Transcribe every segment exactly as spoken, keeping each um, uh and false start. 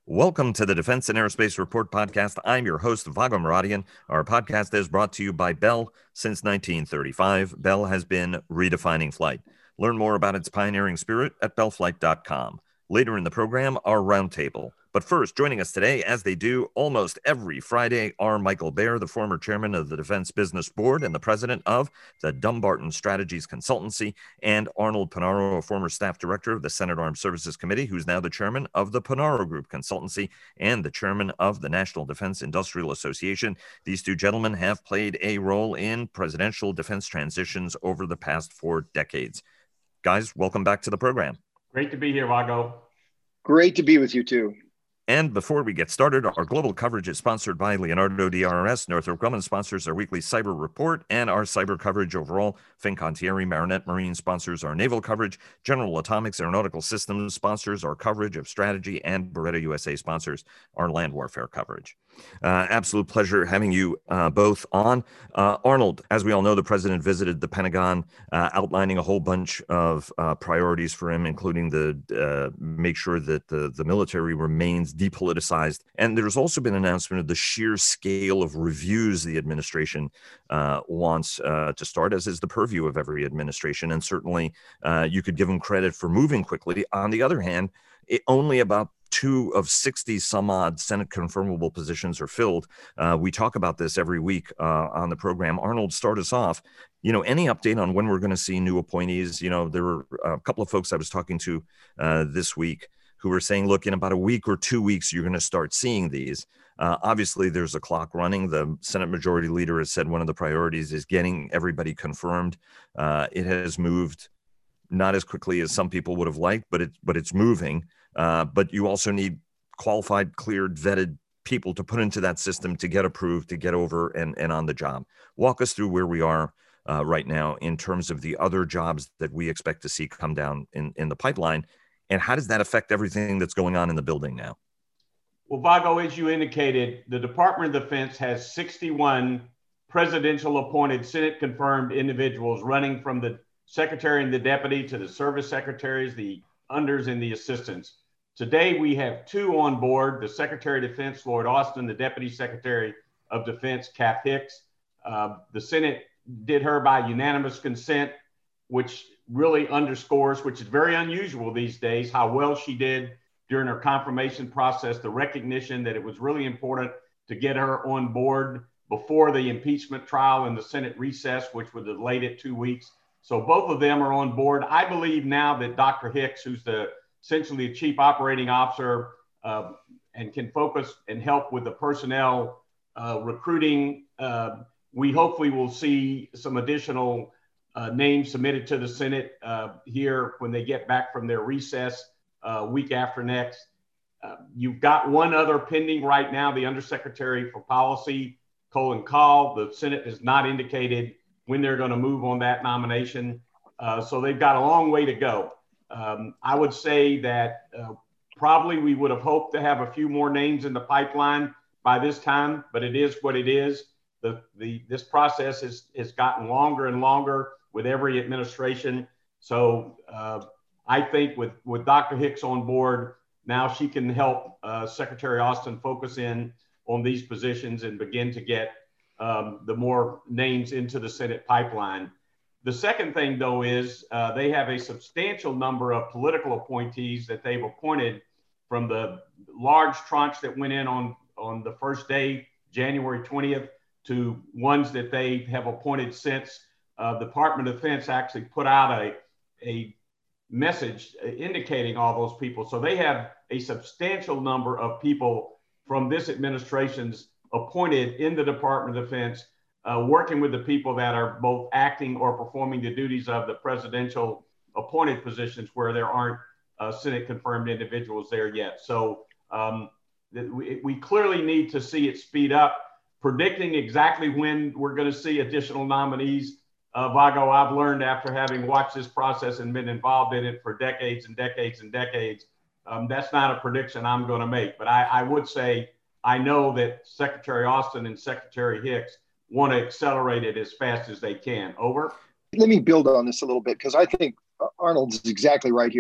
Welcome to the Defense and Aerospace Report podcast. I'm your host, Vago Muradian. Our podcast is brought to you by Bell. Since nineteen thirty-five, Bell has been redefining flight. Learn more about its pioneering spirit at bell flight dot com. Later in the program, our roundtable. But first, joining us today, as they do almost every Friday, are Michael Baer, the former chairman of the Defense Business Board and the president of the Dumbarton Strategies Consultancy, and Arnold Panaro, a former staff director of the Senate Armed Services Committee, who's now the chairman of the Panaro Group Consultancy and the chairman of the National Defense Industrial Association. These two gentlemen have played a role in presidential defense transitions over the past four decades. Guys, welcome back to the program. Great to be here, Vago. Great to be with you, too. And before we get started, our global coverage is sponsored by Leonardo D R S. Northrop Grumman sponsors our weekly cyber report and our cyber coverage overall. Fincantieri Marinette Marine sponsors our naval coverage. General Atomics Aeronautical Systems sponsors our coverage of strategy, and Beretta U S A sponsors our land warfare coverage. Uh, absolute pleasure having you uh, both on. Uh, Arnold, as we all know, the president visited the Pentagon, uh, outlining a whole bunch of uh, priorities for him, including the uh, make sure that the, the military remains depoliticized. And there's also been an announcement of the sheer scale of reviews the administration uh, wants uh, to start, as is the purview of every administration. And certainly uh, you could give them credit for moving quickly. On the other hand, it, only about two of sixty some odd Senate confirmable positions are filled. Uh, we talk about this every week uh, on the program. Arnold, start us off. You know, any update on when we're going to see new appointees? You know, there were a couple of folks I was talking to uh, this week who were saying, look, in about a week or two weeks, you're going to start seeing these. Uh, obviously, there's a clock running. The Senate Majority Leader has said one of the priorities is getting everybody confirmed. Uh, it has moved not as quickly as some people would have liked, but it but it's moving. Uh, but you also need qualified, cleared, vetted people to put into that system to get approved, to get over and, and on the job. Walk us through where we are uh, right now in terms of the other jobs that we expect to see come down in, in the pipeline. And how does that affect everything that's going on in the building now? Well, Vago, as you indicated, the Department of Defense has sixty-one presidential appointed Senate confirmed individuals running from the secretary and the deputy to the service secretaries, the unders and the assistants. Today, we have two on board, the Secretary of Defense, Lloyd Austin, the Deputy Secretary of Defense, Cap Hicks. Uh, the Senate did her by unanimous consent, which really underscores, which is very unusual these days, how well she did during her confirmation process, the recognition that it was really important to get her on board before the impeachment trial and the Senate recess, which was delayed it two weeks. So both of them are on board. I believe now that Doctor Hicks, who's the essentially a chief operating officer uh, and can focus and help with the personnel uh, recruiting, uh, we hopefully will see some additional uh, names submitted to the Senate uh, here when they get back from their recess uh, week after next. Uh, you've got one other pending right now, the Undersecretary for Policy, Colin Kahl. The Senate has not indicated when they're going to move on that nomination. Uh, so they've got a long way to go. Um, I would say that uh, probably we would have hoped to have a few more names in the pipeline by this time, but it is what it is. The, the, this process has, has gotten longer and longer with every administration. So uh, I think with, with Doctor Hicks on board, now she can help uh, Secretary Austin focus in on these positions and begin to get um, the more names into the Senate pipeline. The second thing, though, is uh, they have a substantial number of political appointees that they've appointed from the large tranche that went in on, on the first day, January twentieth, to ones that they have appointed since uh, the Department of Defense actually put out a, a message indicating all those people. So they have a substantial number of people from this administration's appointed in the Department of Defense, uh, working with the people that are both acting or performing the duties of the presidential appointed positions where there aren't uh, Senate confirmed individuals there yet. So um, th- we, we clearly need to see it speed up. Predicting exactly when we're going to see additional nominees, uh, Vago, I've learned after having watched this process and been involved in it for decades and decades and decades, um, that's not a prediction I'm going to make. But I, I would say I know that Secretary Austin and Secretary Hicks want to accelerate it as fast as they can. Over. Let me build on this a little bit, because I think Arnold's exactly right here.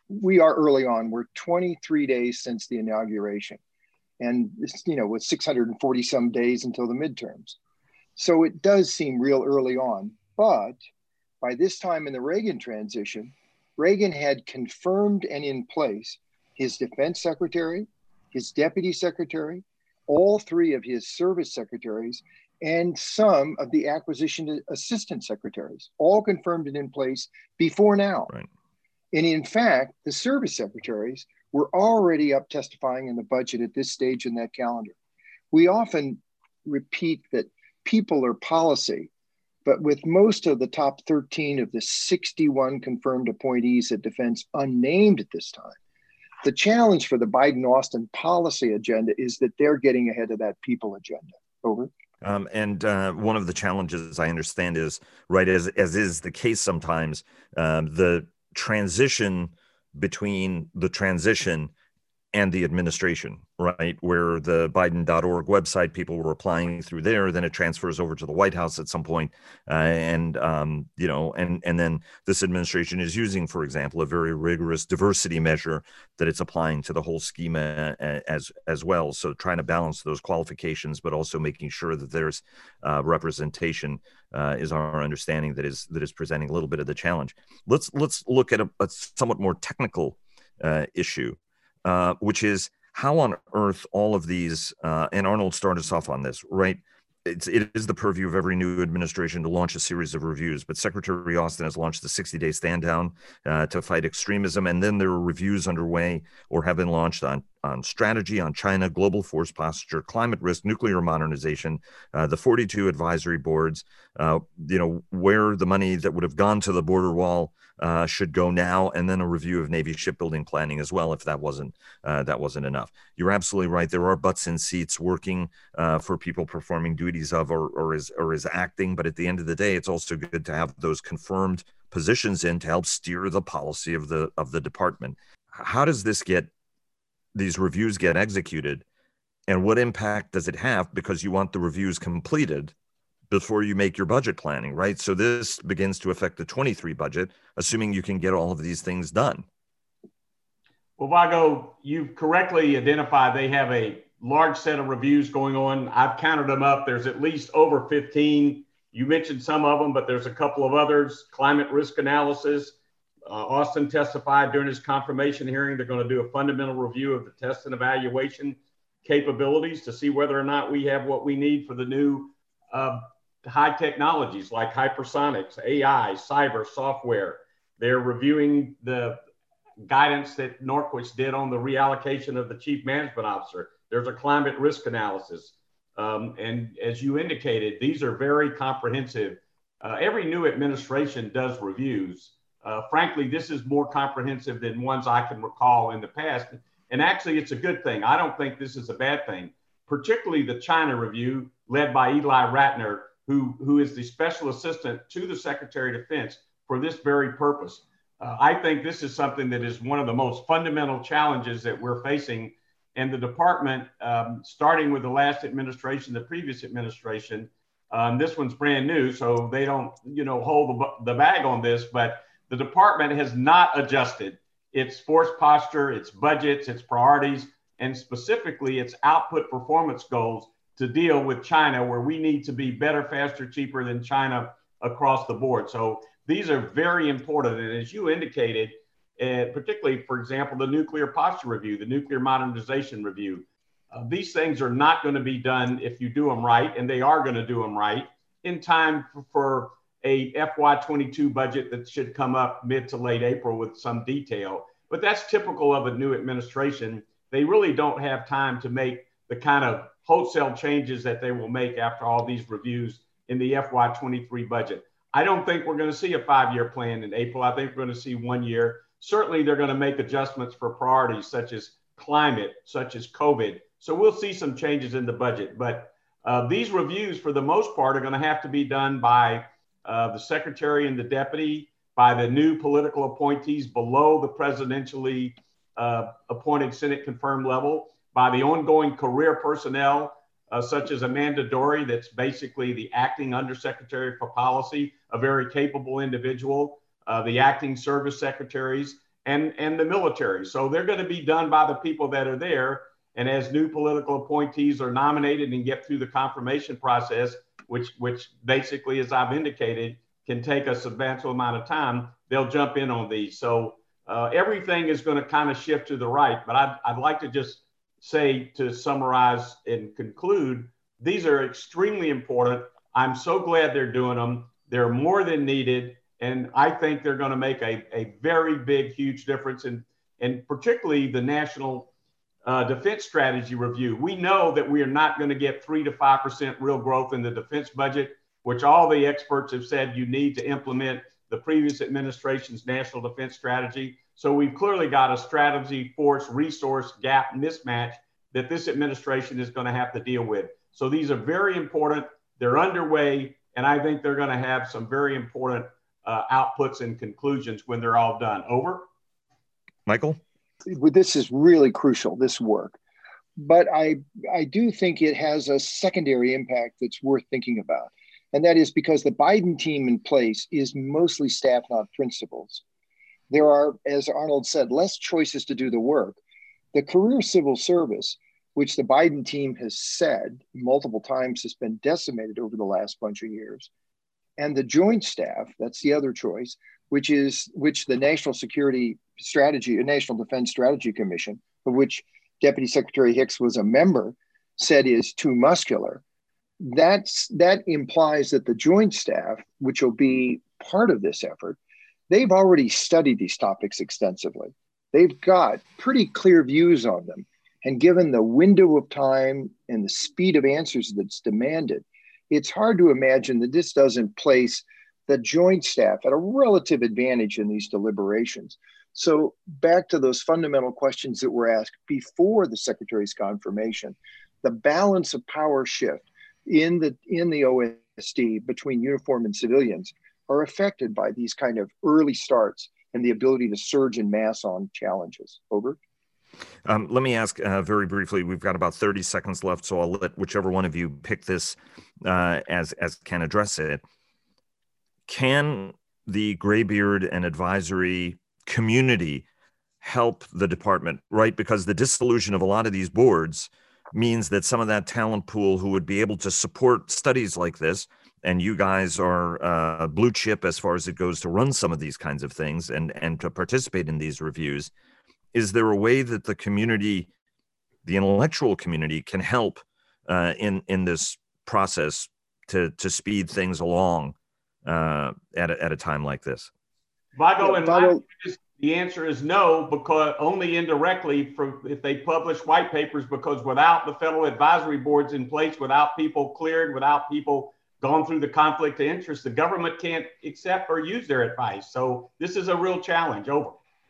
we are early on. We're twenty-three days since the inauguration, and you know, with six hundred forty some days until the midterms. So it does seem real early on. But by this time in the Reagan transition, Reagan had confirmed and in place his defense secretary, his deputy secretary, all three of his service secretaries, and some of the acquisition assistant secretaries, all confirmed and in place before now. Right. And in fact, the service secretaries were already up testifying in the budget at this stage in that calendar. We often repeat that people are policy, but with most of the top thirteen of the sixty-one confirmed appointees at defense unnamed at this time, the challenge for the Biden-Austin policy agenda is that they're getting ahead of that people agenda. Over. Um, and uh, one of the challenges I understand is, right, as, as is the case sometimes, um, the transition between the transition and the administration, right, where the Biden dot org website, people were applying through there, then it transfers over to the White House at some point, uh, and um, you know, and and then this administration is using, for example, a very rigorous diversity measure that it's applying to the whole schema as as well. So trying to balance those qualifications, but also making sure that there's uh, representation uh, is our understanding that is that is presenting a little bit of the challenge. Let's let's look at a, a somewhat more technical uh, issue. Uh, which is how on earth all of these, uh, and Arnold started us off on this, right? It's, it is the purview of every new administration to launch a series of reviews, but Secretary Austin has launched the sixty-day stand down uh, to fight extremism, and then there are reviews underway or have been launched on, on strategy, on China, global force posture, climate risk, nuclear modernization, uh, the forty-two advisory boards, uh, you know, where the money that would have gone to the border wall Uh, should go now, and then a review of Navy shipbuilding planning as well, if that wasn't uh, that wasn't enough. You're absolutely right. There are butts in seats working uh, for people performing duties of or, or is or is acting. But at the end of the day, it's also good to have those confirmed positions in to help steer the policy of the of the department. How does this get these reviews get executed, and what impact does it have? Because you want the reviews completed before you make your budget planning, right? So this begins to affect the twenty-three budget, assuming you can get all of these things done. Well, Vago, you've correctly identified they have a large set of reviews going on. I've counted them up. There's at least over fifteen. You mentioned some of them, but there's a couple of others. Climate risk analysis. Uh, Austin testified during his confirmation hearing they're going to do a fundamental review of the test and evaluation capabilities to see whether or not we have what we need for the new uh, high technologies like hypersonics, A I, cyber, software. They're reviewing the guidance that Norquist did on the reallocation of the chief management officer. There's a climate risk analysis. Um, and as you indicated, these are very comprehensive. Uh, every new administration does reviews. Uh, frankly, this is more comprehensive than ones I can recall in the past. And actually, it's a good thing. I don't think this is a bad thing, particularly the China review led by Eli Ratner, who, who is the special assistant to the Secretary of Defense for this very purpose. Uh, I think this is something that is one of the most fundamental challenges that we're facing. And the department, um, starting with the last administration, the previous administration, um, this one's brand new, so they don't, you know, hold the, the bag on this, but the department has not adjusted its force posture, its budgets, its priorities, and specifically its output performance goals to deal with China, where we need to be better, faster, cheaper than China across the board. So these are very important. And as you indicated, uh, particularly, for example, the nuclear posture review, the nuclear modernization review, uh, these things are not going to be done if you do them right, and they are going to do them right in time for, for a F Y twenty-two budget that should come up mid to late April with some detail. But that's typical of a new administration. They really don't have time to make the kind of wholesale changes that they will make after all these reviews in the F Y twenty-three budget. I don't think we're going to see a five-year plan in April. I think we're going to see one year. Certainly, they're going to make adjustments for priorities such as climate, such as COVID. So we'll see some changes in the budget. But uh, these reviews, for the most part, are going to have to be done by uh, the secretary and the deputy, by the new political appointees below the presidentially uh, appointed Senate confirmed level, by the ongoing career personnel, uh, such as Amanda Dory, that's basically the acting undersecretary for policy, a very capable individual, uh, the acting service secretaries, and, and the military. So they're going to be done by the people that are there. And as new political appointees are nominated and get through the confirmation process, which, which basically, as I've indicated, can take a substantial amount of time, they'll jump in on these. So uh, everything is going to kind of shift to the right. But I'd, I'd like to just say, to summarize and conclude, these are extremely important. I'm so glad they're doing them. They're more than needed. And I think they're going to make a, a very big, huge difference in, in particularly the National uh, Defense Strategy Review. We know that we are not going to get three to five percent real growth in the defense budget, which all the experts have said you need to implement the previous administration's national defense strategy. So we've clearly got a strategy, force, resource gap mismatch that this administration is going to have to deal with. So these are very important. They're underway, and I think they're going to have some very important uh, outputs and conclusions when they're all done. Over. Michael? This is really crucial, this work. But I, I do think it has a secondary impact that's worth thinking about. And that is because the Biden team in place is mostly staff, not principals. There are, as Arnold said, less choices to do the work. The career civil service, which the Biden team has said multiple times has been decimated over the last bunch of years, and the joint staff, that's the other choice, which is which the National Security Strategy, National Defense Strategy Commission, of which Deputy Secretary Hicks was a member, said is too muscular. That's, that implies that the joint staff, which will be part of this effort, they've already studied these topics extensively. They've got pretty clear views on them. And given the window of time and the speed of answers that's demanded, it's hard to imagine that this doesn't place the joint staff at a relative advantage in these deliberations. So back to those fundamental questions that were asked before the Secretary's confirmation, the balance of power shift in the, in the O S D between uniform and civilians are affected by these kind of early starts and the ability to surge in mass on challenges. Over. Um, let me ask uh, very briefly, we've got about thirty seconds left, so I'll let whichever one of you pick this uh, as, as can address it. Can the Graybeard and advisory community help the department, right? Because the dissolution of a lot of these boards means that some of that talent pool who would be able to support studies like this, and you guys are uh, blue chip as far as it goes to run some of these kinds of things and, and to participate in these reviews, is there a way that the community, the intellectual community, can help uh, in, in this process to, to speed things along uh, at, a, at a time like this? Vago, and my, the answer is no, because only indirectly for if they publish white papers, because without the federal advisory boards in place, without people cleared, without people gone through the conflict of interest, the government can't accept or use their advice. So this is a real challenge. Over.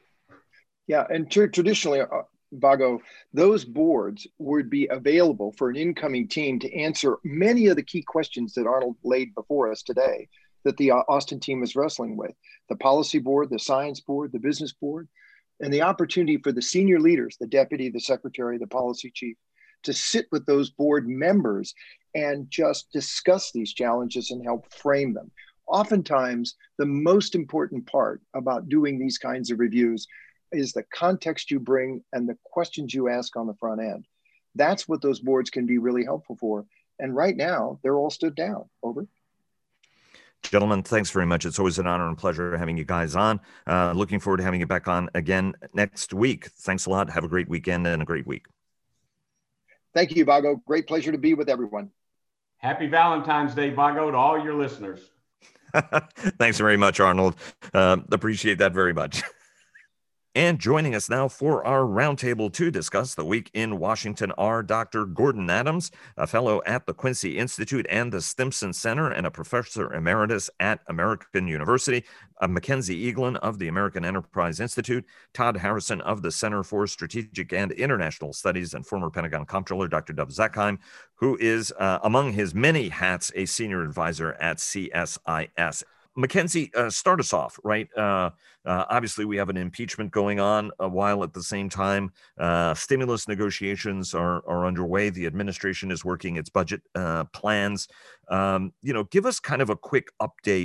Yeah, and tr- traditionally, uh, Vago, those boards would be available for an incoming team to answer many of the key questions that Arnold laid before us today that the uh, Austin team is wrestling with. The policy board, the science board, the business board, and the opportunity for the senior leaders, the deputy, the secretary, the policy chief, to sit with those board members and just discuss these challenges and help frame them. Oftentimes, the most important part about doing these kinds of reviews is the context you bring and the questions you ask on the front end. That's what those boards can be really helpful for. And right now, they're all stood down. Over. Gentlemen, thanks very much. It's always an honor and pleasure having you guys on. Uh, looking forward to having you back on again next week. Thanks a lot. Have a great weekend and a great week. Thank you, Vago. Great pleasure to be with everyone. Happy Valentine's Day, Vago, to all your listeners. Thanks very much, Arnold. Uh, appreciate that very much. And joining us now for our roundtable to discuss the week in Washington are Doctor Gordon Adams, a fellow at the Quincy Institute and the Stimson Center and a professor emeritus at American University, uh, Mackenzie Eaglin of the American Enterprise Institute, Todd Harrison of the Center for Strategic and International Studies, and former Pentagon Comptroller Doctor Dov Zakheim, who is, uh, among his many hats, a senior advisor at C S I S. Mackenzie, uh, start us off, right? Uh, uh, obviously, we have an impeachment going on, uh, while at the same time, uh, stimulus negotiations are, are underway. The administration is working its budget uh, plans. Um, you know, give us kind of a quick update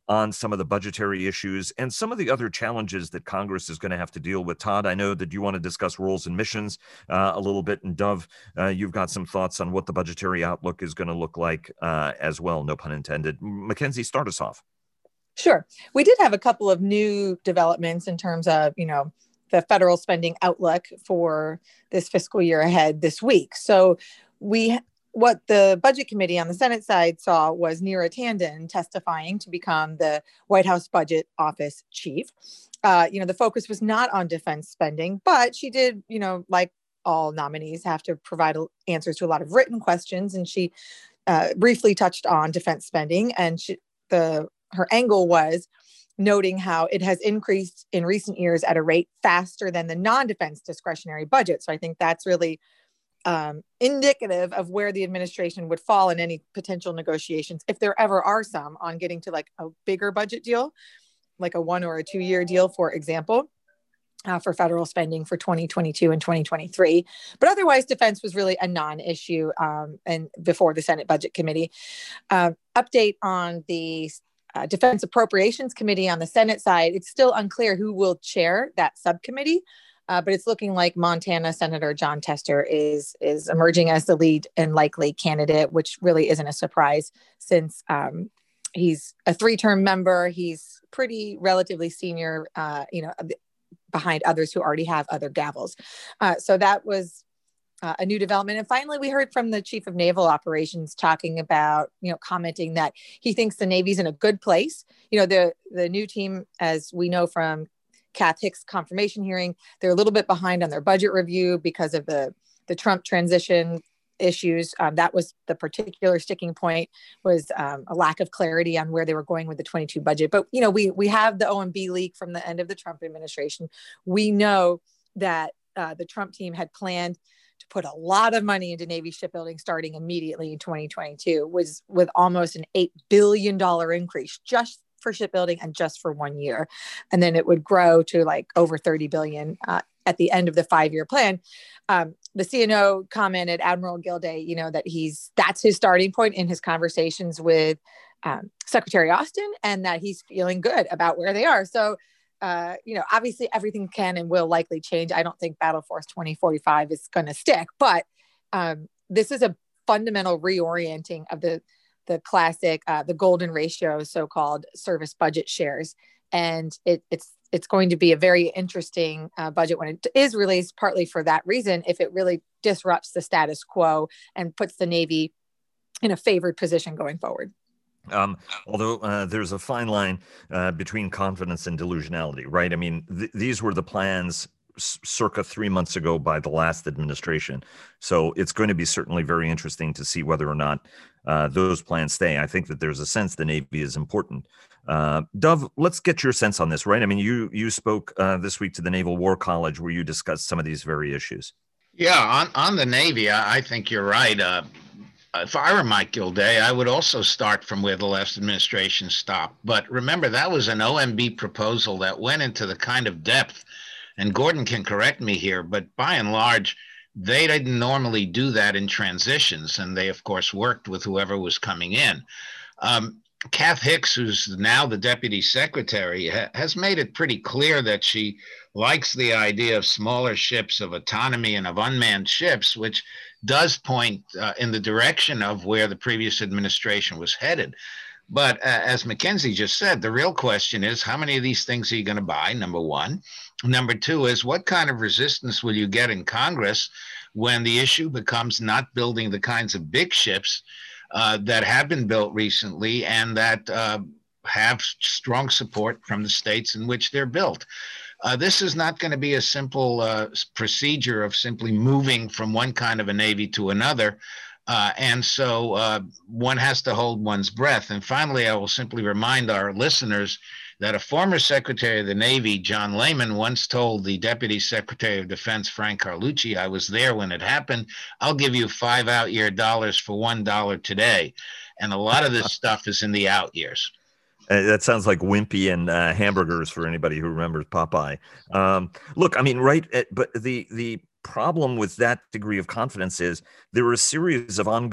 on some of the budgetary issues and some of the other challenges that Congress is going to have to deal with. Todd, I know that you want to discuss roles and missions uh, a little bit, and Dov, uh, you've got some thoughts on what the budgetary outlook is going to look like uh, as well, no pun intended. Mackenzie, start us off. Sure. We did have a couple of new developments in terms of, you know, the federal spending outlook for this fiscal year ahead this week. So we what the Budget Committee on the Senate side saw was Neera Tanden testifying to become the White House Budget Office chief. Uh, you know, the focus was not on defense spending, but she did, you know, like all nominees, have to provide answers to a lot of written questions. And she uh, briefly touched on defense spending, and she, the her angle was noting how it has increased in recent years at a rate faster than the non-defense discretionary budget. So I think that's really um, indicative of where the administration would fall in any potential negotiations, if there ever are some, on getting to like a bigger budget deal, like a one or a two year deal, for example, uh, for federal spending for twenty twenty-two and twenty twenty-three. But otherwise, defense was really a non-issue um, and before the Senate Budget Committee. Uh, update on the Uh, Defense Appropriations Committee on the Senate side, it's still unclear who will chair that subcommittee, uh, but it's looking like Montana Senator Jon Tester is is emerging as the lead and likely candidate, which really isn't a surprise since um, he's a three-term member. He's pretty relatively senior, uh, you know, behind others who already have other gavels. Uh, so that was Uh, a new development. And finally, we heard from the Chief of Naval Operations talking about, you know, commenting that he thinks the Navy's in a good place. You know, the the new team, as we know from Kath Hicks' confirmation hearing, they're a little bit behind on their budget review because of the, the Trump transition issues. Um, that was the particular sticking point, was um, a lack of clarity on where they were going with the twenty-two budget. But, you know, we, we have the O M B leak from the end of the Trump administration. We know that uh, the Trump team had planned to put a lot of money into Navy shipbuilding starting immediately in twenty twenty-two, was with almost an eight billion dollars increase just for shipbuilding and just for one year. And then it would grow to like over thirty billion dollars uh, at the end of the five-year plan. Um, the C N O commented, Admiral Gilday, you know, that he's, that's his starting point in his conversations with um, Secretary Austin, and that he's feeling good about where they are. So Uh, you know, obviously everything can and will likely change. I don't think Battle Force twenty forty-five is going to stick, but um, this is a fundamental reorienting of the the classic, uh, the golden ratio, so-called service budget shares. And it, it's it's going to be a very interesting uh, budget when it is released, partly for that reason, if it really disrupts the status quo and puts the Navy in a favored position going forward. Um, although uh, there's a fine line uh, between confidence and delusionality, right? I mean, th- these were the plans c- circa three months ago by the last administration. So it's going to be certainly very interesting to see whether or not uh, those plans stay. I think that there's a sense the Navy is important. Uh, Dov, let's get your sense on this, right? I mean, you you spoke uh, this week to the Naval War College where you discussed some of these very issues. Yeah, on, on the Navy, I, I think you're right. Uh, If I were Mike Gilday, I would also start from where the last administration stopped. But remember, that was an O M B proposal that went into the kind of depth, and Gordon can correct me here, but by and large, they didn't normally do that in transitions. And they, of course, worked with whoever was coming in. Um, Kath Hicks, who's now the deputy secretary, ha- has made it pretty clear that she likes the idea of smaller ships, of autonomy, and of unmanned ships, which does point uh, in the direction of where the previous administration was headed. But uh, as Mackenzie just said, the real question is, how many of these things are you going to buy, number one? Number two is, what kind of resistance will you get in Congress when the issue becomes not building the kinds of big ships uh, that have been built recently and that uh, have strong support from the states in which they're built? Uh, this is not going to be a simple uh, procedure of simply moving from one kind of a Navy to another. Uh, and so uh, one has to hold one's breath. And finally, I will simply remind our listeners that a former Secretary of the Navy, John Lehman, once told the Deputy Secretary of Defense, Frank Carlucci, I was there when it happened, I'll give you five out-year dollars for one dollar today. And a lot of this stuff is in the out years. Uh, that sounds like Wimpy and uh, hamburgers for anybody who remembers Popeye. Um, look, I mean, right, uh, but the the problem with that degree of confidence is there are a series of ongoing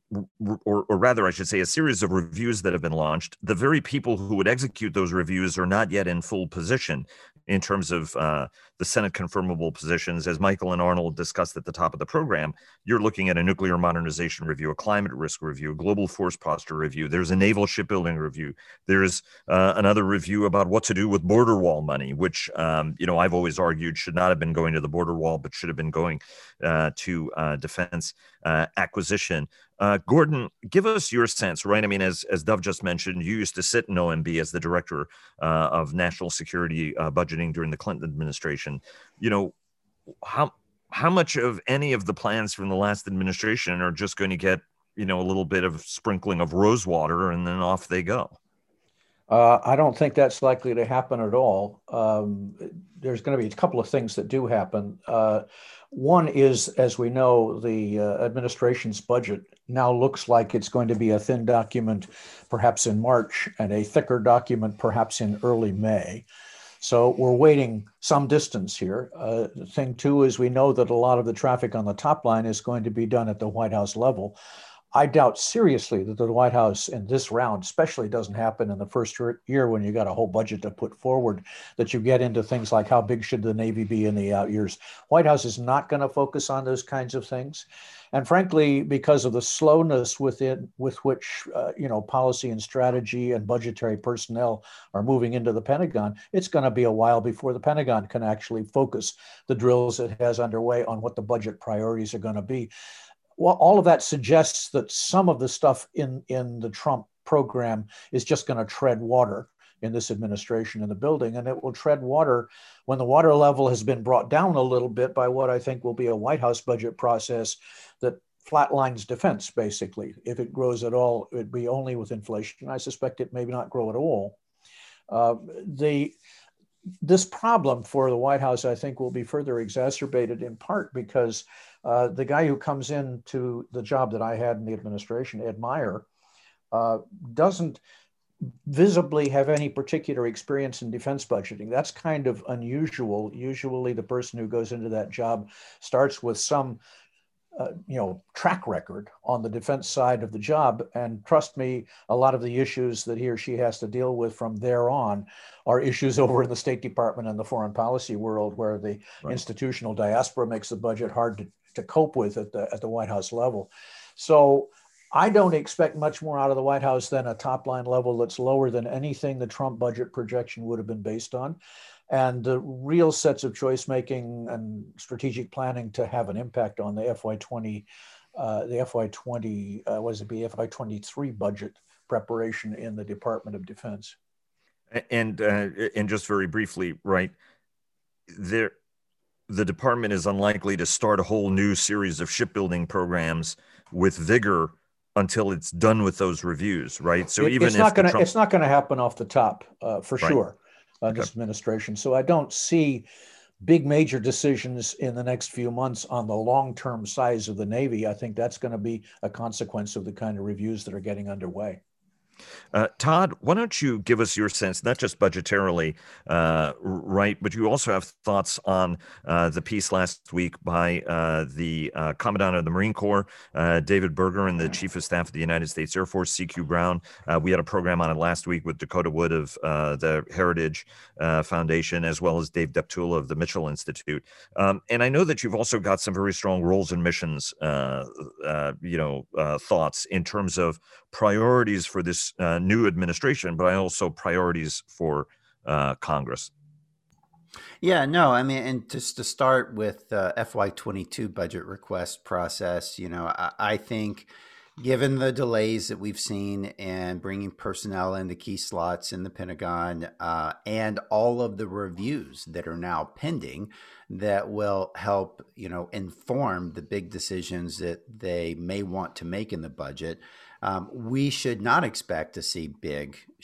or, or rather, I should say, a series of reviews that have been launched. The very people who would execute those reviews are not yet in full position in terms of uh, the Senate confirmable positions. As Michael and Arnold discussed at the top of the program, you're looking at a nuclear modernization review, a climate risk review, a global force posture review. There's a naval shipbuilding review. There's uh, another review about what to do with border wall money, which, um, you know, I've always argued should not have been going to the border wall, but should have been going uh, to uh, defense uh, acquisition. Uh, Gordon, give us your sense, right? I mean, as as Dov just mentioned, you used to sit in O M B as the director uh, of national security uh, budgeting during the Clinton administration. You know, how how much of any of the plans from the last administration are just going to get, you know, a little bit of sprinkling of rose water and then off they go? Uh, I don't think that's likely to happen at all. Um, there's going to be a couple of things that do happen. Uh, one is, as we know, the uh, administration's budget now looks like it's going to be a thin document, perhaps in March, and a thicker document, perhaps in early May. So we're waiting some distance here. Uh, the thing, too, is we know that a lot of the traffic on the top line is going to be done at the White House level. I doubt seriously that the White House in this round especially doesn't happen in the first year when you got a whole budget to put forward, that you get into things like how big should the Navy be in the out years. White House is not going to focus on those kinds of things. And frankly, because of the slowness within, with which, uh, you know, policy and strategy and budgetary personnel are moving into the Pentagon, it's going to be a while before the Pentagon can actually focus the drills it has underway on what the budget priorities are going to be. Well, all of that suggests that some of the stuff in, in the Trump program is just going to tread water in this administration in the building. And it will tread water when the water level has been brought down a little bit by what I think will be a White House budget process that flatlines defense, basically. If it grows at all, it'd be only with inflation. I suspect it may not grow at all. Uh, the This problem for the White House, I think, will be further exacerbated in part because uh, the guy who comes into the job that I had in the administration, Ed Meyer, uh, doesn't visibly have any particular experience in defense budgeting. That's kind of unusual. Usually the person who goes into that job starts with some Uh, you know, track record on the defense side of the job. And trust me, a lot of the issues that he or she has to deal with from there on are issues over in the State Department and the foreign policy world, where the right. institutional diaspora makes the budget hard to, to cope with at the, at the White House level. So I don't expect much more out of the White House than a top line level that's lower than anything the Trump budget projection would have been based on. And the real sets of choice making and strategic planning to have an impact on the F Y twenty, uh, the F Y twenty, uh, what does it be, F Y twenty-three budget preparation in the Department of Defense. And uh, and just very briefly, right, there, the department is unlikely to start a whole new series of shipbuilding programs with vigor until it's done with those reviews, right? So it, even it's if not going to Trump... it's not going to happen off the top uh, for right. sure. Uh, okay. This administration. So I don't see big major decisions in the next few months on the long-term size of the Navy. I think that's going to be a consequence of the kind of reviews that are getting underway. Uh, Todd, why don't you give us your sense, not just budgetarily, uh, right, but you also have thoughts on uh, the piece last week by uh, the uh, Commandant of the Marine Corps, uh, David Berger, and the Chief of Staff of the United States Air Force, C Q Brown. Uh, we had a program on it last week with Dakota Wood of uh, the Heritage uh, Foundation, as well as Dave Deptula of the Mitchell Institute. Um, and I know that you've also got some very strong roles and missions, uh, uh, you know, uh, thoughts in terms of priorities for this uh, new administration, but I also priorities for uh, Congress. Yeah, no, I mean, and just to start with the F Y twenty-two budget request process, you know, I, I think given the delays that we've seen in bringing personnel into key slots in the Pentagon uh, and all of the reviews that are now pending that will help, you know, inform the big decisions that they may want to make in the budget, Um, we should not expect to see big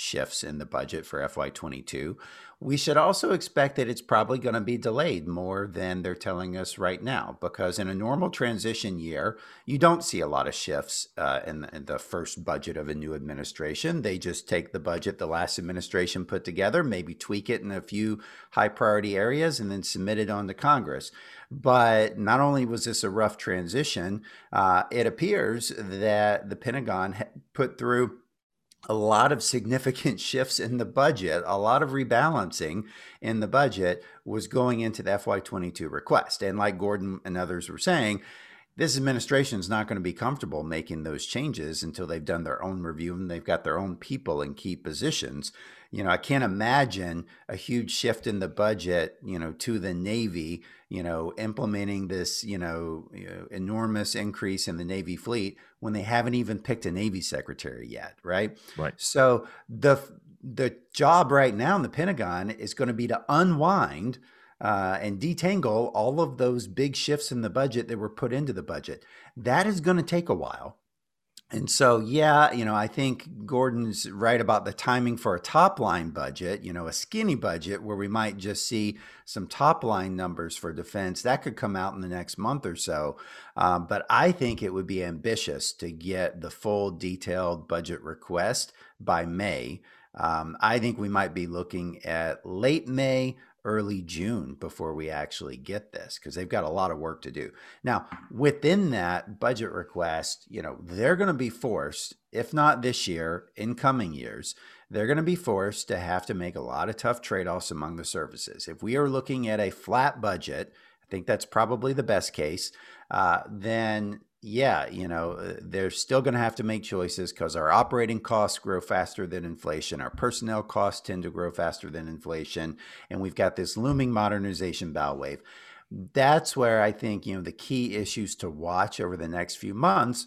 shifts in the budget for F Y twenty-two. We should also expect that it's probably going to be delayed more than they're telling us right now, because in a normal transition year, you don't see a lot of shifts uh, in, the, in the first budget of a new administration. They just take the budget the last administration put together, maybe tweak it in a few high priority areas, and then submit it on to Congress. But not only was this a rough transition, uh, it appears that the Pentagon put through a lot of significant shifts in the budget, a lot of rebalancing in the budget was going into the F Y twenty-two request. And like Gordon and others were saying, this administration is not going to be comfortable making those changes until they've done their own review and they've got their own people in key positions. You know, I can't imagine a huge shift in the budget, you know, to the Navy, you know, implementing this, you know, you know, enormous increase in the Navy fleet when they haven't even picked a Navy secretary yet, right? Right. So the the job right now in the Pentagon is going to be to unwind uh, and detangle all of those big shifts in the budget that were put into the budget. That is going to take a while. And so, yeah, you know, I think Gordon's right about the timing for a top line budget, you know, a skinny budget where we might just see some top line numbers for defense. That could come out in the next month or so. Um, but I think it would be ambitious to get the full detailed budget request by May. Um, I think we might be looking at late May, early June before we actually get this, because they've got a lot of work to do. Now, within that budget request, you know, they're going to be forced, if not this year, in coming years, they're going to be forced to have to make a lot of tough trade-offs among the services. If we are looking at a flat budget, I think that's probably the best case, uh, then yeah, you know, they're still going to have to make choices because our operating costs grow faster than inflation. Our personnel costs tend to grow faster than inflation. And we've got this looming modernization bow wave. That's where I think, you know, the key issues to watch over the next few months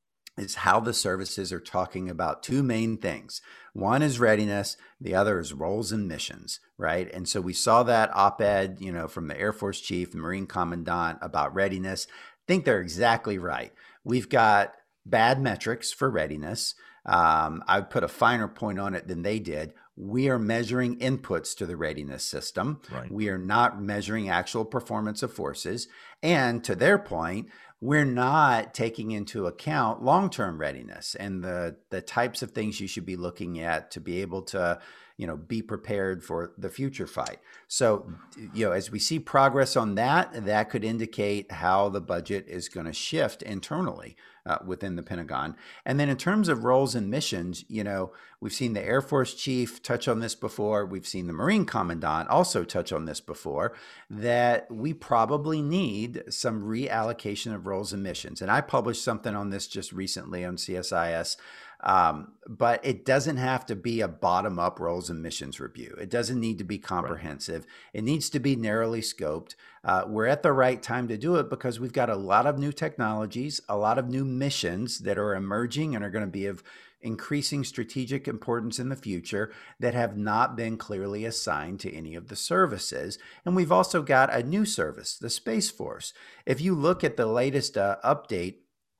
is how the services are talking about two main things. One is readiness. The other is roles and missions, right? And so we saw that op-ed, you know, from the Air Force chief, the Marine commandant about readiness. I think they're exactly right. We've got bad metrics for readiness. Um, I would put a finer point on it than they did. We are measuring inputs to the readiness system. Right. We are not measuring actual performance of forces. And to their point, we're not taking into account long-term readiness and the, the types of things you should be looking at to be able to, you know, be prepared for the future fight. So, you know, as we see progress on that, that could indicate how the budget is going to shift internally uh, within the Pentagon. And then in terms of roles and missions, you know, we've seen the Air Force chief touch on this before. We've seen the Marine commandant also touch on this before, that we probably need some reallocation of roles and missions. And I published something on this just recently on C S I S. Um, but it doesn't have to be a bottom-up roles and missions review. It doesn't need to be comprehensive. Right. It needs to be narrowly scoped. Uh, we're at the right time to do it because we've got a lot of new technologies, a lot of new missions that are emerging and are going to be of increasing strategic importance in the future that have not been clearly assigned to any of the services. And we've also got a new service, the Space Force. If you look at the latest uh, update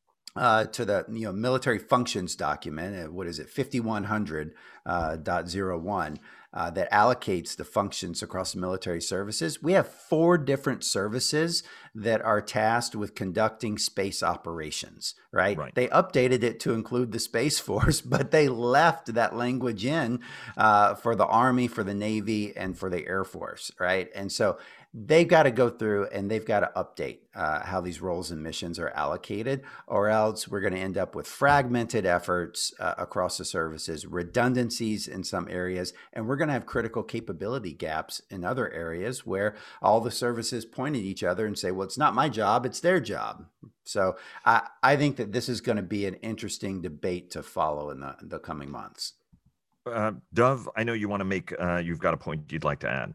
Uh, to the you know military functions document, uh, what is it, fifty-one hundred point oh one, uh, that allocates the functions across the military services. We have four different services that are tasked with conducting space operations, right? Right. They updated it to include the Space Force, but they left that language in uh, for the Army, for the Navy, and for the Air Force, right? And so they've got to go through and they've got to update uh, how these roles and missions are allocated, or else we're going to end up with fragmented efforts uh, across the services, redundancies in some areas, and we're going to have critical capability gaps in other areas where all the services point at each other and say, well, it's not my job, it's their job. So I, I think that this is going to be an interesting debate to follow in the, the coming months. Uh, Dov, I know you want to make, uh, you've got a point you'd like to add.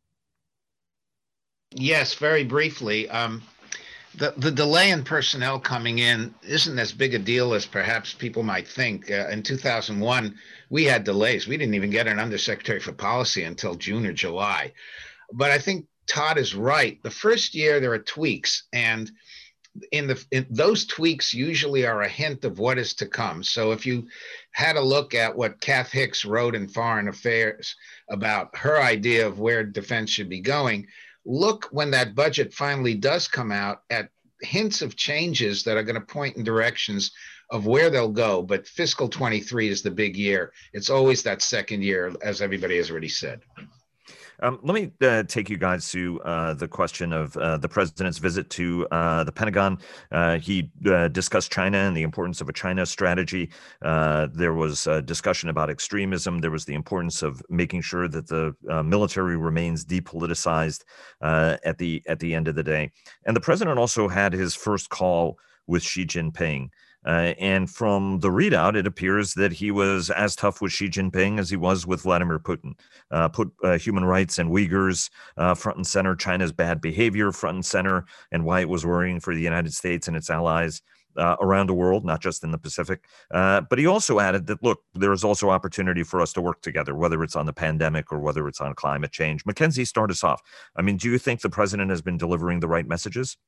Yes, very briefly. Um, the, the delay in personnel coming in isn't as big a deal as perhaps people might think. Uh, in two thousand one, we had delays. We didn't even get an undersecretary for policy until June or July. But I think Todd is right. The first year there are tweaks, and in the in, those tweaks usually are a hint of what is to come. So if you had a look at what Kath Hicks wrote in Foreign Affairs about her idea of where defense should be going, look when that budget finally does come out at hints of changes that are going to point in directions of where they'll go. But fiscal twenty-three is the big year. It's always that second year, as everybody has already said. Um, let me uh, take you guys to uh, the question of uh, the president's visit to uh, the Pentagon. Uh, he uh, discussed China and the importance of a China strategy. Uh, there was a discussion about extremism. There was the importance of making sure that the uh, military remains depoliticized uh, at the at the end of the day. And the president also had his first call with Xi Jinping. Uh, and from the readout, it appears that he was as tough with Xi Jinping as he was with Vladimir Putin. Uh, put uh, human rights and Uyghurs uh, front and center, China's bad behavior front and center, and why it was worrying for the United States and its allies uh, around the world, not just in the Pacific. Uh, but he also added that, look, there is also opportunity for us to work together, whether it's on the pandemic or whether it's on climate change. Mackenzie, start us off. I mean, do you think the president has been delivering the right messages?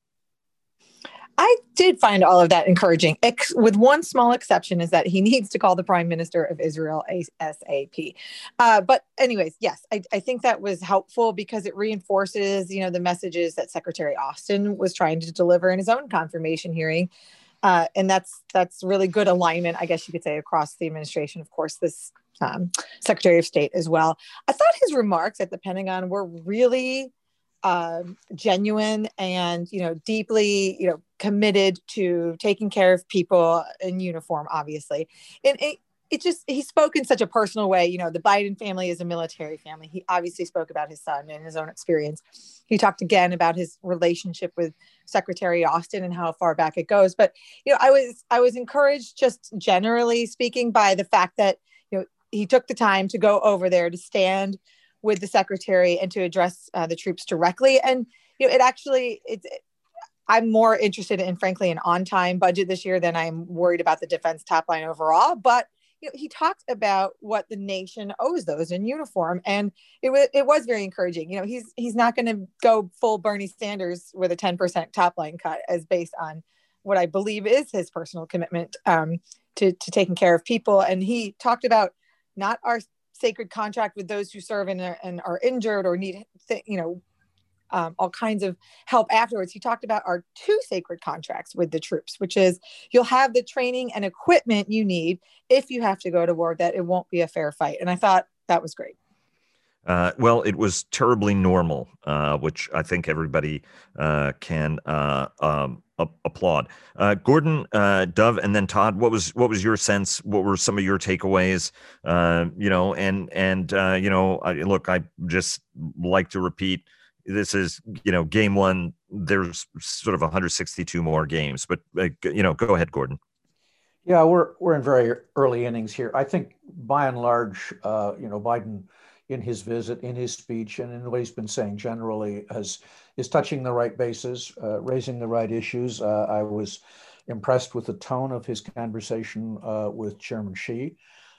I did find all of that encouraging, ex- with one small exception, is that he needs to call the Prime Minister of Israel ASAP. Uh, but anyways, yes, I, I think that was helpful because it reinforces, you know, the messages that Secretary Austin was trying to deliver in his own confirmation hearing. Uh, and that's that's really good alignment, I guess you could say, across the administration. Of course, this um, Secretary of State as well. I thought his remarks at the Pentagon were really um, genuine and, you know, deeply, you know, committed to taking care of people in uniform, obviously. And it, it just, he spoke in such a personal way. You know, the Biden family is a military family. He obviously spoke about his son and his own experience. He talked again about his relationship with Secretary Austin and how far back it goes. But, you know, I was, I was encouraged, just generally speaking, by the fact that, you know, he took the time to go over there to stand with the secretary and to address uh, the troops directly. And, you know, it actually, it's, I'm more interested in, frankly, an on-time budget this year than I'm worried about the defense top line overall. But, you know, he talked about what the nation owes those in uniform. And it was, it was very encouraging. You know, he's, he's not going to go full Bernie Sanders with a ten percent top line cut as based on what I believe is his personal commitment um, to, to taking care of people. And he talked about not our sacred contract with those who serve and are, and are injured or need, you know, um, all kinds of help afterwards. He talked about our two sacred contracts with the troops, which is you'll have the training and equipment you need if you have to go to war, that it won't be a fair fight. And I thought that was great. Uh, well, it was terribly normal, uh, which I think everybody uh, can uh, um, a- applaud. Uh, Gordon, uh, Dov, and then Todd. What was what was your sense? What were some of your takeaways? Uh, you know, and and uh, you know, I, look, I just like to repeat. This is, you know, game one. There's sort of one hundred sixty-two more games, but uh, you know, go ahead, Gordon. Yeah, we're we're in very early innings here. I think by and large, uh, you know, Biden, in his visit, in his speech, and in what he's been saying generally, has is touching the right bases, uh, raising the right issues. Uh, I was impressed with the tone of his conversation uh, with Chairman Xi.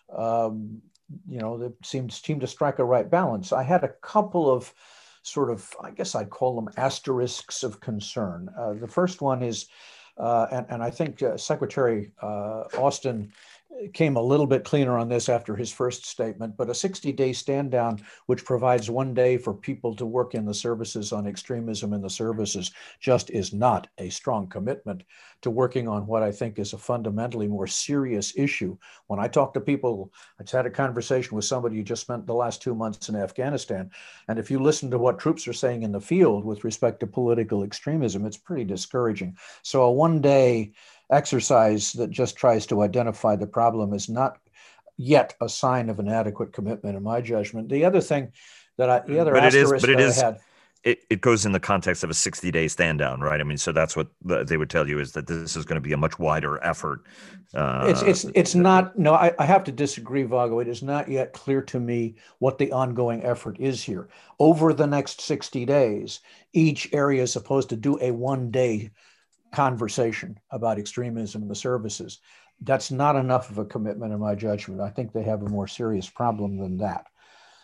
Um, you know, it seemed seemed to strike a right balance. I had a couple of sort of, I guess I'd call them asterisks of concern. Uh, the first one is, uh, and, and I think uh, Secretary uh, Austin came a little bit cleaner on this after his first statement, but a sixty-day stand down, which provides one day for people to work in the services on extremism in the services, just is not a strong commitment to working on what I think is a fundamentally more serious issue. When I talk to people, I just had a conversation with somebody who just spent the last two months in Afghanistan, and if you listen to what troops are saying in the field with respect to political extremism, it's pretty discouraging. So a one-day exercise that just tries to identify the problem is not yet a sign of an adequate commitment, in my judgment. The other thing that I, the other but it is, asterisk but it that is, I had, it, it goes in the context of a sixty-day stand down, right? I mean, so that's what the, they would tell you, is that this is going to be a much wider effort. Uh, it's it's it's not. No, I, I have to disagree, Vago. It is not yet clear to me what the ongoing effort is here. Over the next sixty days, each area is supposed to do a one-day conversation about extremism in the services. That's not enough of a commitment in my judgment. I think they have a more serious problem than that.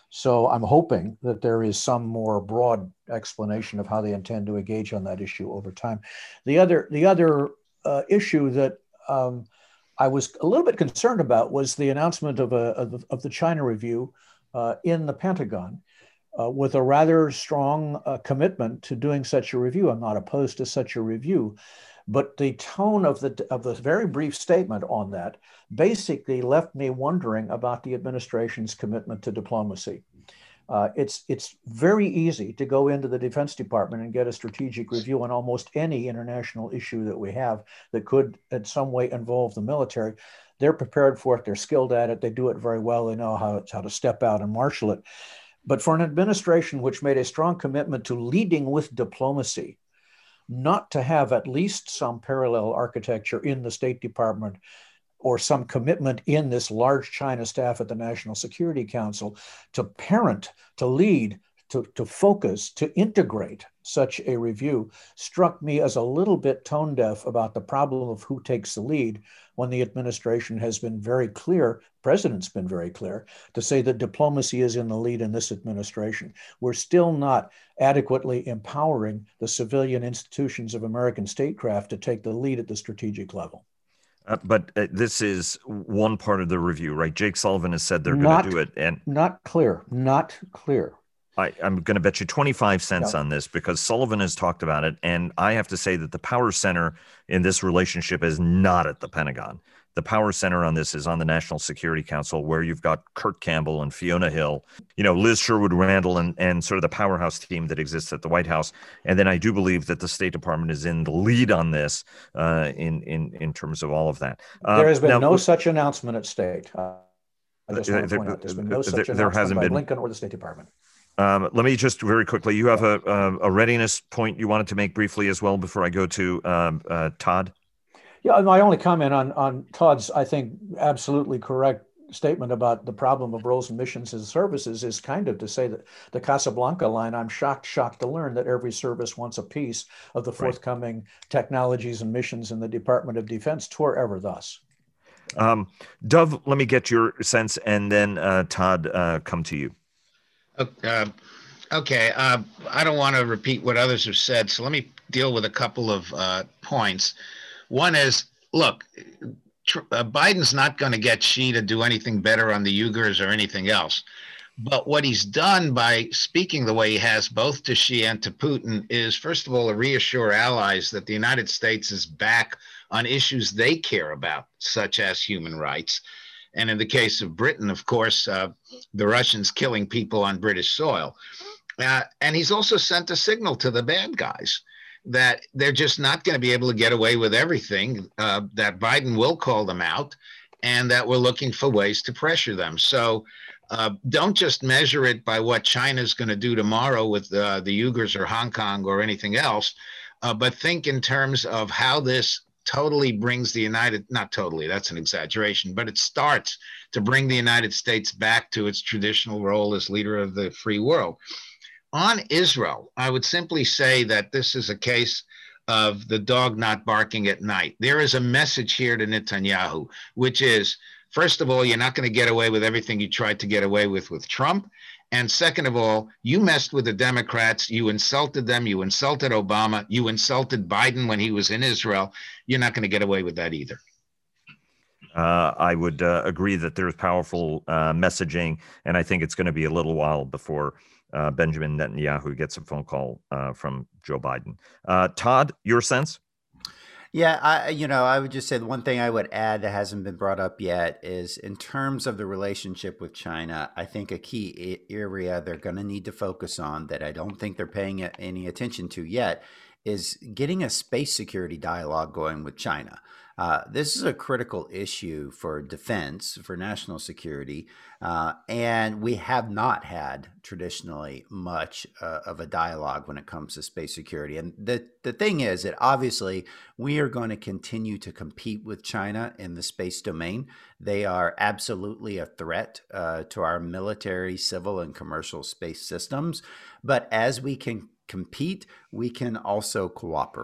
So I'm hoping that there is some more broad explanation of how they intend to engage on that issue over time. The other, the other uh, issue that um, I was a little bit concerned about was the announcement of, a, of, of the China review uh, in the Pentagon uh, with a rather strong uh, commitment to doing such a review. I'm not opposed to such a review, but the tone of the, of the very brief statement on that basically left me wondering about the administration's commitment to diplomacy. Uh, it's, it's very easy to go into the Defense Department and get a strategic review on almost any international issue that we have that could in some way involve the military. They're prepared for it. They're skilled at it. They do it very well. They know how, how to step out and marshal it. But for an administration which made a strong commitment to leading with diplomacy, not to have at least some parallel architecture in the State Department or some commitment in this large China staff at the National Security Council to parent, to lead, to, to focus, to integrate such a review struck me as a little bit tone deaf about the problem of who takes the lead when the administration has been very clear, president's been very clear, to say that diplomacy is in the lead in this administration. We're still not adequately empowering the civilian institutions of American statecraft to take the lead at the strategic level. Uh, but uh, this is one part of the review, right? Jake Sullivan has said they're going to do it. And not clear, not clear. I, I'm going to bet you twenty-five cents Yeah. on this because Sullivan has talked about it. And I have to say that the power center in this relationship is not at the Pentagon. The power center on this is on the National Security Council, where you've got Kurt Campbell and Fiona Hill, you know, Liz Sherwood Randall, and, and sort of the powerhouse team that exists at the White House. And then I do believe that the State Department is in the lead on this uh, in, in, in terms of all of that. Uh, There has been now, no such announcement at State. Uh, I just Uh, want to there- point out there's been no such there- there announcement hasn't by been. Blinken or the State Department. Um, let me just very quickly, you have a, a, a readiness point you wanted to make briefly as well before I go to um, uh, Todd? Yeah, my only comment on, on Todd's, I think, absolutely correct statement about the problem of roles and missions and services is kind of to say that the Casablanca line, I'm shocked, shocked to learn that every service wants a piece of the forthcoming right. technologies and missions in the Department of Defense, twere ever thus. Um, Dov, let me get your sense, and then uh, Todd, uh, come to you. Uh, okay, uh, I don't want to repeat what others have said, so let me deal with a couple of uh, points. One is, look, tr- uh, Biden's not going to get Xi to do anything better on the Uyghurs or anything else. But what he's done by speaking the way he has, both to Xi and to Putin, is, first of all, to reassure allies that the United States is back on issues they care about, such as human rights. And in the case of Britain, of course, uh, the Russians killing people on British soil. Uh, and he's also sent a signal to the bad guys that they're just not going to be able to get away with everything, uh, that Biden will call them out, and that we're looking for ways to pressure them. So uh, don't just measure it by what China's going to do tomorrow with uh, the Uyghurs or Hong Kong or anything else, uh, but think in terms of how this totally brings the United, not totally, that's an exaggeration, but it starts to bring the United States back to its traditional role as leader of the free world. On Israel, I would simply say that this is a case of the dog not barking at night. There is a message here to Netanyahu, which is, first of all, you're not going to get away with everything you tried to get away with with Trump. And second of all, you messed with the Democrats. You insulted them. You insulted Obama. You insulted Biden when he was in Israel. You're not going to get away with that either. Uh, I would uh, agree that there's powerful uh, messaging, and I think it's going to be a little while before uh, Benjamin Netanyahu gets a phone call uh, from Joe Biden. Uh, Todd, your sense? Yeah, I, you know, I would just say the one thing I would add that hasn't been brought up yet is in terms of the relationship with China, I think a key area they're going to need to focus on that I don't think they're paying any attention to yet is getting a space security dialogue going with China. Uh, this is a critical issue for defense, for national security, uh, and we have not had traditionally much uh, of a dialogue when it comes to space security. And the, the thing is that obviously we are going to continue to compete with China in the space domain. They are absolutely a threat uh, to our military, civil, and commercial space systems. But as we can compete, we can also cooperate.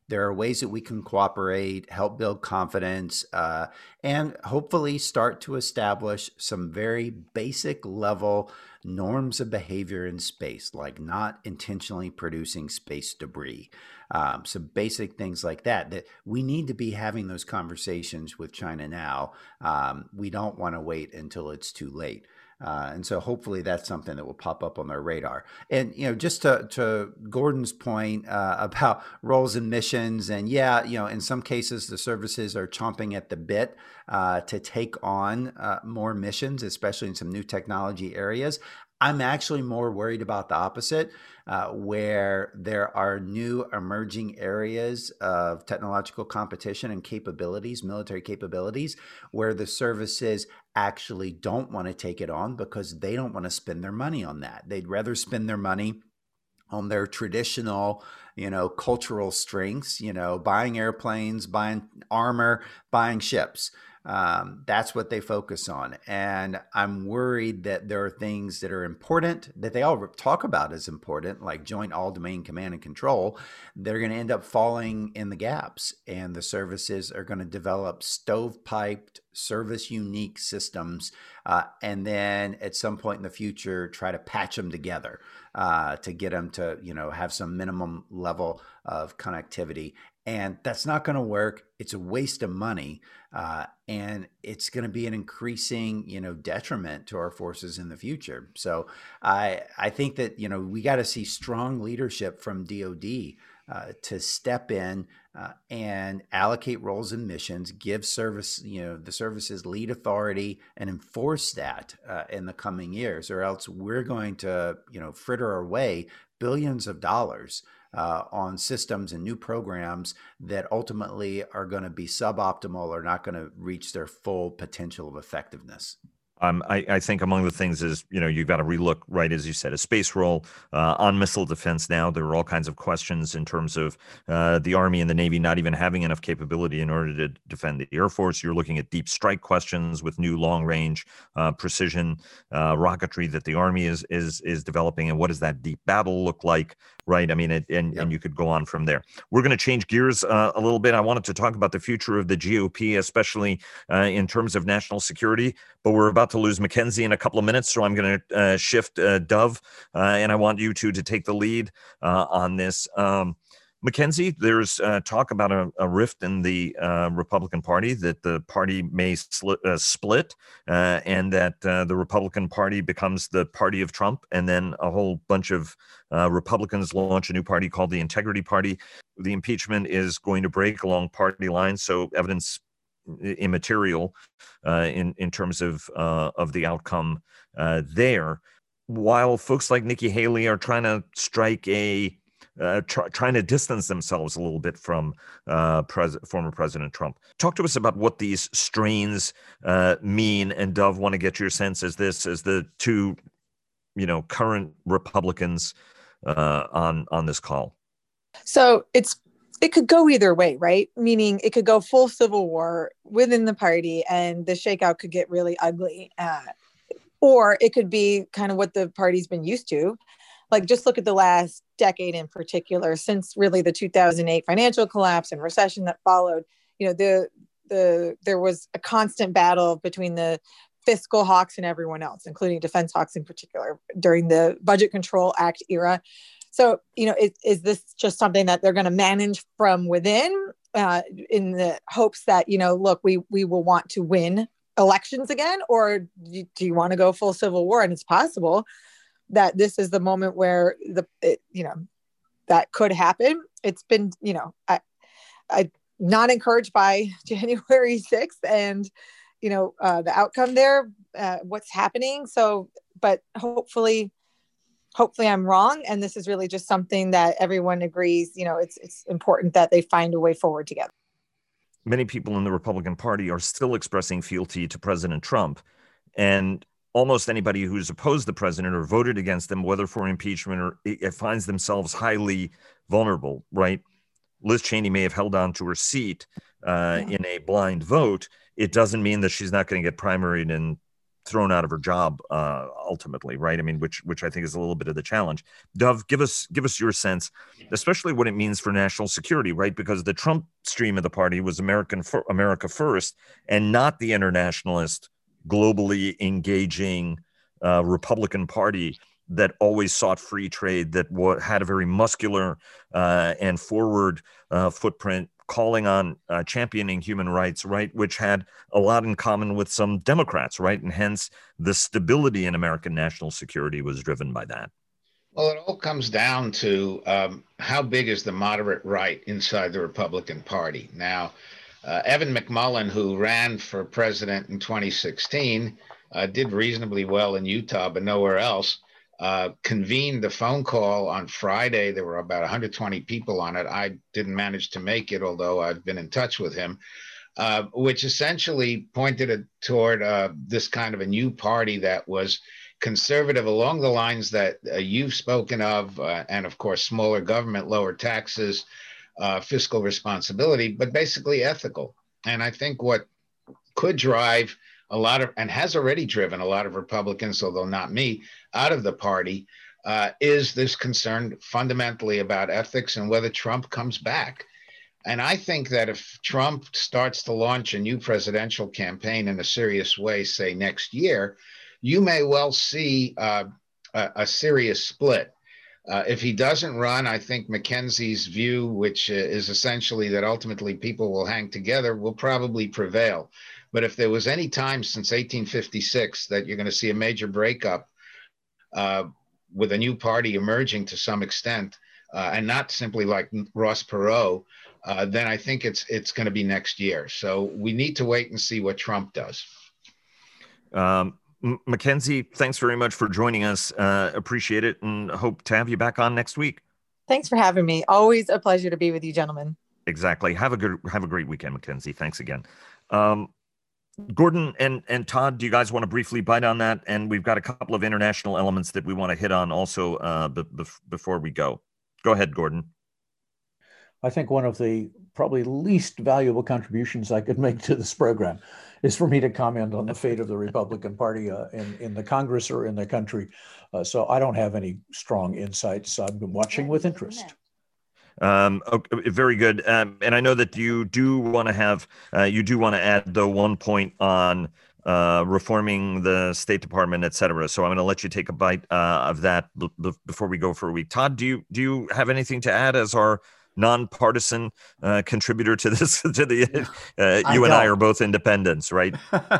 there are ways that we can cooperate, help build confidence, uh, and hopefully start to establish some very basic level norms of behavior in space, like not intentionally producing space debris. Um, some basic things like that, that we need to be having those conversations with China now. Um, we don't want to wait until it's too late. Uh, and so hopefully that's something that will pop up on their radar. And, you know, just to, to Gordon's point uh, about roles and missions, and yeah, you know, in some cases, the services are chomping at the bit uh, to take on uh, more missions, especially in some new technology areas. I'm actually more worried about the opposite, uh, where there are new emerging areas of technological competition and capabilities, military capabilities, where the services actually don't want to take it on because they don't want to spend their money on that. They'd rather spend their money on their traditional, you know, cultural strengths, you know, buying airplanes, buying armor, buying ships. Um, that's what they focus on. And I'm worried that there are things that are important that they all talk about as important, like joint all domain command and control. They're going to end up falling in the gaps, and the services are going to develop stovepiped service unique systems. Uh, and then at some point in the future, try to patch them together uh, to get them to, you know, have some minimum level of connectivity. And that's not going to work. It's a waste of money. Uh, and it's going to be an increasing, you know, detriment to our forces in the future. So I, I think that, you know, we got to see strong leadership from D O D uh, to step in uh, and allocate roles and missions, give service, you know, the services lead authority, and enforce that uh, in the coming years, or else we're going to, you know, fritter our way billions of dollars Uh, on systems and new programs that ultimately are going to be suboptimal or not going to reach their full potential of effectiveness. Um, I, I think among the things is, you know, you've got to relook, right, as you said, a space role uh, on missile defense now. There are all kinds of questions in terms of uh, the Army and the Navy not even having enough capability in order to defend the Air Force. You're looking at deep strike questions with new long-range uh, precision uh, rocketry that the Army is is is developing, and what does that deep battle look like, right? I mean, it, and yep. and you could go on from there. We're going to change gears uh, a little bit. I wanted to talk about the future of the G O P, especially uh, in terms of national security, but we're about to lose Mackenzie in a couple of minutes, so I'm going to uh, shift uh, Dov, uh, and I want you two to take the lead uh, on this. Um, Mackenzie, there's uh, talk about a, a rift in the uh, Republican Party, that the party may sli- uh, split, uh, and that uh, the Republican Party becomes the party of Trump, and then a whole bunch of uh, Republicans launch a new party called the Integrity Party. The impeachment is going to break along party lines, so evidence immaterial uh, in in terms of uh, of the outcome uh, there. While folks like Nikki Haley are trying to strike a uh, tr- trying to distance themselves a little bit from uh, pres- former President Trump. Talk to us about what these strains uh, mean. And Dov, want to get your sense as this as the two, you know, current Republicans uh, on on this call. So it's. It could go either way, right? Meaning it could go full civil war within the party and the shakeout could get really ugly. Uh, or it could be kind of what the party's been used to. Like, just look at the last decade in particular, since really the two thousand eight financial collapse and recession that followed. You know, the the there was a constant battle between the fiscal hawks and everyone else, including defense hawks in particular, during the Budget Control Act era. So, you know, is, is this just something that they're going to manage from within uh, in the hopes that, you know, look, we we will want to win elections again? Or do you, do you want to go full civil war? And it's possible that this is the moment where, the it, you know, that could happen. It's been, you know, I, I'm not encouraged by January sixth and, you know, uh, the outcome there, uh, what's happening. So, but hopefully... Hopefully I'm wrong. And this is really just something that everyone agrees, you know, it's it's important that they find a way forward together. Many people in the Republican Party are still expressing fealty to President Trump. And almost anybody who's opposed the president or voted against him, whether for impeachment or it finds themselves highly vulnerable, right? Liz Cheney may have held on to her seat uh, yeah. in a blind vote. It doesn't mean that she's not going to get primaried in thrown out of her job uh, ultimately, right? I mean, which which I think is a little bit of the challenge. Dov, give us give us your sense, especially what it means for national security, right? Because the Trump stream of the party was American for America first, and not the internationalist, globally engaging uh, Republican Party that always sought free trade, that w- had a very muscular uh, and forward uh, footprint, calling on uh, championing human rights, right, which had a lot in common with some Democrats, right? And hence the stability in American national security was driven by that. Well, it all comes down to um, how big is the moderate right inside the Republican Party. Now, uh, Evan McMullin, who ran for president in twenty sixteen, uh, did reasonably well in Utah, but nowhere else. Uh, convened a phone call on Friday. There were about one hundred twenty people on it. I didn't manage to make it, although I've been in touch with him, uh, which essentially pointed it toward uh, this kind of a new party that was conservative along the lines that uh, you've spoken of, uh, and of course, smaller government, lower taxes, uh, fiscal responsibility, but basically ethical. And I think what could drive a lot of, and has already driven a lot of Republicans, although not me, out of the party, uh, is this concern fundamentally about ethics and whether Trump comes back. And I think that if Trump starts to launch a new presidential campaign in a serious way, say next year, you may well see uh, a, a serious split. Uh, if he doesn't run, I think McKenzie's view, which is essentially that ultimately people will hang together, will probably prevail. But if there was any time since eighteen fifty-six that you're going to see a major breakup uh, with a new party emerging to some extent, uh, and not simply like Ross Perot, uh, then I think it's it's going to be next year. So we need to wait and see what Trump does. Um, Mackenzie, thanks very much for joining us. Uh, appreciate it, and hope to have you back on next week. Thanks for having me. Always a pleasure to be with you, gentlemen. Exactly. Have a good, have a great weekend, Mackenzie. Thanks again. Um, Gordon and, and Todd, do you guys want to briefly bite on that? And we've got a couple of international elements that we want to hit on also uh, b- b- before we go. Go ahead, Gordon. I think one of the probably least valuable contributions I could make to this program is for me to comment on the fate of the Republican Party uh, in, in the Congress or in the country. Uh, so I don't have any strong insights. I've been watching with interest. Um, okay, very good. Um, and I know that you do want to have, uh, you do want to add the one point on uh, reforming the State Department, et cetera. So I'm going to let you take a bite uh, of that b- b- before we go for a week. Todd, do you, do you have anything to add as our nonpartisan uh, contributor to this? To the, uh, you and I are both independents, right?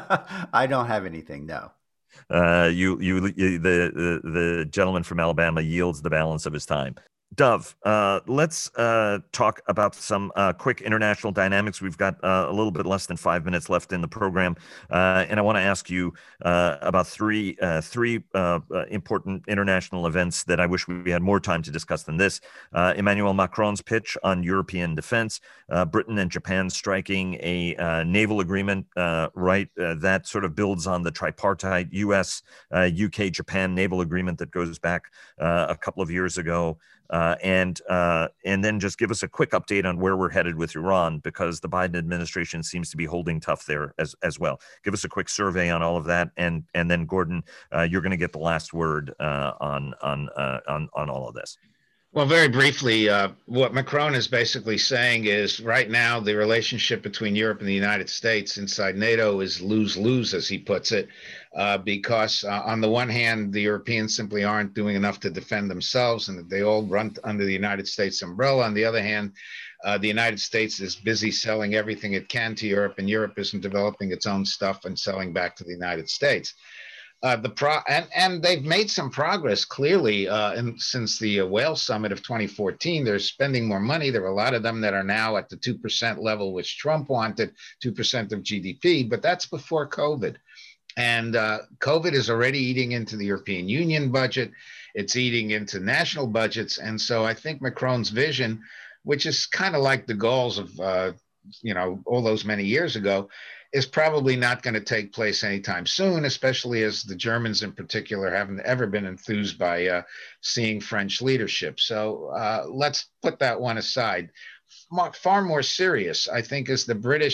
I don't have anything, no. Uh, you, you, you, the, the, the gentleman from Alabama yields the balance of his time. Dov, uh, let's uh, talk about some uh, quick international dynamics. We've got uh, a little bit less than five minutes left in the program, uh, and I want to ask you uh, about three uh, three uh, uh, important international events that I wish we had more time to discuss than this. Uh, Emmanuel Macron's pitch on European defense, uh, Britain and Japan striking a uh, naval agreement, uh, right, uh, that sort of builds on the tripartite U S, uh, U K, Japan naval agreement that goes back uh, a couple of years ago. Uh, and uh, and then just give us a quick update on where we're headed with Iran, because the Biden administration seems to be holding tough there as as well. Give us a quick survey on all of that, and and then Gordon, uh, you're going to get the last word uh, on on uh, on on all of this. Well, very briefly, uh, what Macron is basically saying is right now the relationship between Europe and the United States inside NATO is lose-lose, as he puts it, uh, because uh, on the one hand, the Europeans simply aren't doing enough to defend themselves, and they all run under the United States umbrella. On the other hand, uh, the United States is busy selling everything it can to Europe, and Europe isn't developing its own stuff and selling back to the United States. Uh, the pro and, and they've made some progress clearly uh, in, since the uh, Wales summit of twenty fourteen. They're spending more money. There are a lot of them that are now at the two percent level, which Trump wanted, two percent of G D P, but that's before COVID. And uh, COVID is already eating into the European Union budget. It's eating into national budgets. And so I think Macron's vision, which is kind of like de Gaulle's of, uh, you know, all those many years ago, is probably not going to take place anytime soon, especially as the Germans in particular haven't ever been enthused by uh, seeing French leadership. So uh, let's put that one aside. Far more serious, I think, is the British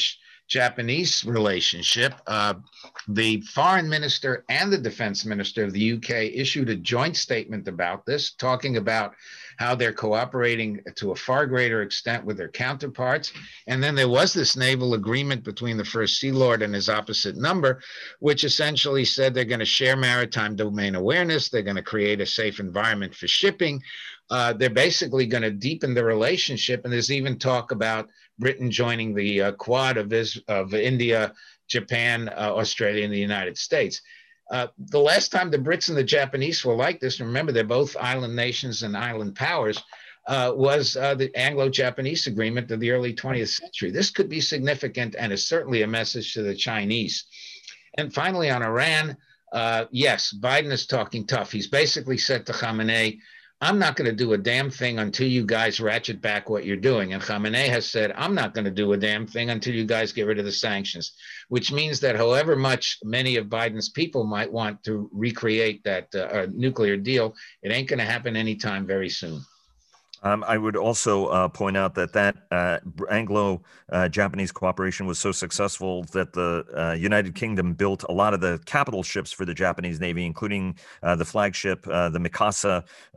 Japanese relationship, uh, the foreign minister and the defense minister of the U K issued a joint statement about this, talking about how they're cooperating to a far greater extent with their counterparts. And then there was this naval agreement between the First Sea Lord and his opposite number, which essentially said they're going to share maritime domain awareness. They're going to create a safe environment for shipping. Uh, they're basically going to deepen the relationship. And there's even talk about Britain joining the uh, Quad of, of India, Japan, uh, Australia, and the United States. Uh, the last time the Brits and the Japanese were like this, remember they're both island nations and island powers, uh, was uh, the Anglo-Japanese agreement of the early twentieth century. This could be significant and is certainly a message to the Chinese. And finally, on Iran, uh, yes, Biden is talking tough. He's basically said to Khamenei, I'm not going to do a damn thing until you guys ratchet back what you're doing. And Khamenei has said, I'm not going to do a damn thing until you guys get rid of the sanctions, which means that however much many of Biden's people might want to recreate that uh, nuclear deal, it ain't going to happen anytime very soon. Um, I would also uh, point out that that uh, Anglo-Japanese uh, cooperation was so successful that the uh, United Kingdom built a lot of the capital ships for the Japanese Navy, including uh, the flagship, uh, the Mikasa uh,